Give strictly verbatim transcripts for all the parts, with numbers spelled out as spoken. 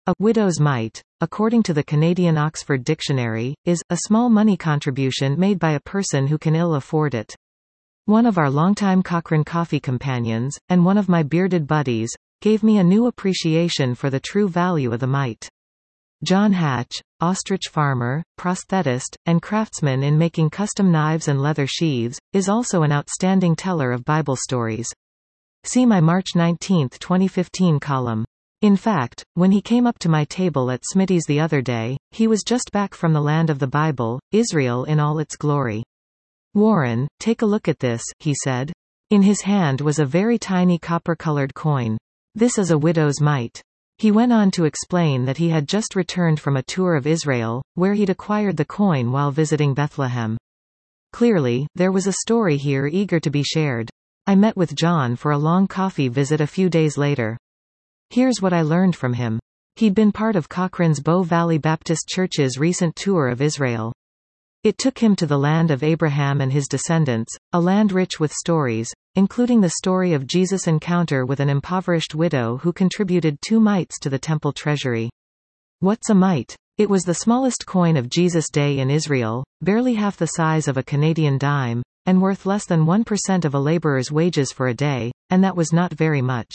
A widow's mite, according to the Canadian Oxford Dictionary, is a small money contribution made by a person who can ill afford it. One of our longtime Cochrane coffee companions, and one of my bearded buddies, gave me a new appreciation for the true value of the mite. John Hatch, ostrich farmer, prosthetist, and craftsman in making custom knives and leather sheaths, is also an outstanding teller of Bible stories. See my March nineteenth twenty fifteen column. In fact, when he came up to my table at Smitty's the other day, he was just back from the land of the Bible, Israel in all its glory. "Warren, take a look at this," he said. In his hand was a very tiny copper-colored coin. "This is a widow's mite." He went on to explain that he had just returned from a tour of Israel, where he'd acquired the coin while visiting Bethlehem. Clearly, there was a story here eager to be shared. I met with John for a long coffee visit a few days later. Here's what I learned from him. He'd been part of Cochrane's Bow Valley Baptist Church's recent tour of Israel. It took him to the land of Abraham and his descendants, a land rich with stories, including the story of Jesus' encounter with an impoverished widow who contributed two mites to the temple treasury. What's a mite? It was the smallest coin of Jesus' day in Israel, barely half the size of a Canadian dime, and worth less than one percent of a laborer's wages for a day, and that was not very much.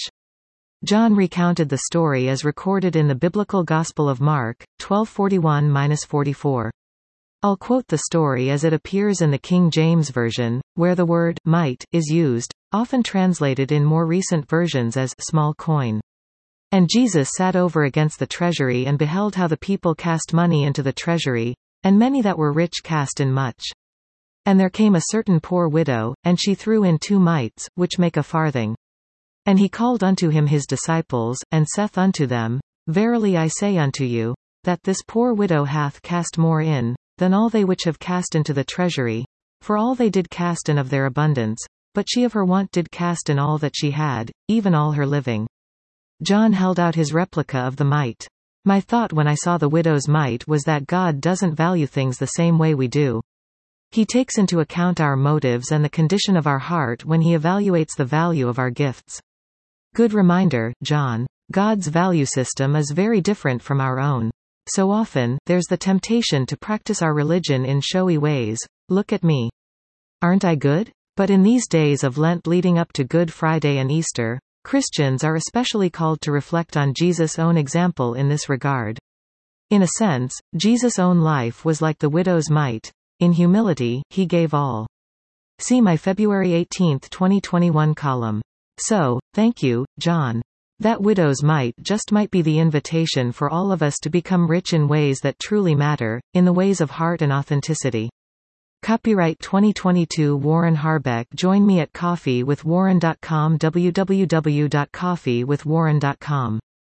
John recounted the story as recorded in the Biblical Gospel of Mark, twelve forty-one to forty-four. I'll quote the story as it appears in the King James Version, where the word mite is used, often translated in more recent versions as small coin. "And Jesus sat over against the treasury and beheld how the people cast money into the treasury, and many that were rich cast in much. And there came a certain poor widow, and she threw in two mites, which make a farthing. And he called unto him his disciples, and saith unto them, Verily I say unto you, that this poor widow hath cast more in, than all they which have cast into the treasury. For all they did cast in of their abundance, but she of her want did cast in all that she had, even all her living." John held out his replica of the mite. My thought when I saw the widow's mite was that God doesn't value things the same way we do. He takes into account our motives and the condition of our heart when he evaluates the value of our gifts. Good reminder, John. God's value system is very different from our own. So often, there's the temptation to practice our religion in showy ways. Look at me. Aren't I good? But in these days of Lent leading up to Good Friday and Easter, Christians are especially called to reflect on Jesus' own example in this regard. In a sense, Jesus' own life was like the widow's mite. In humility, he gave all. See my February eighteenth twenty twenty-one column. So, thank you, John. That widow's mite just might be the invitation for all of us to become rich in ways that truly matter, in the ways of heart and authenticity. Copyright twenty twenty-two Warren Harbeck. Join me at coffee with warren dot com w w w dot coffee with warren dot com.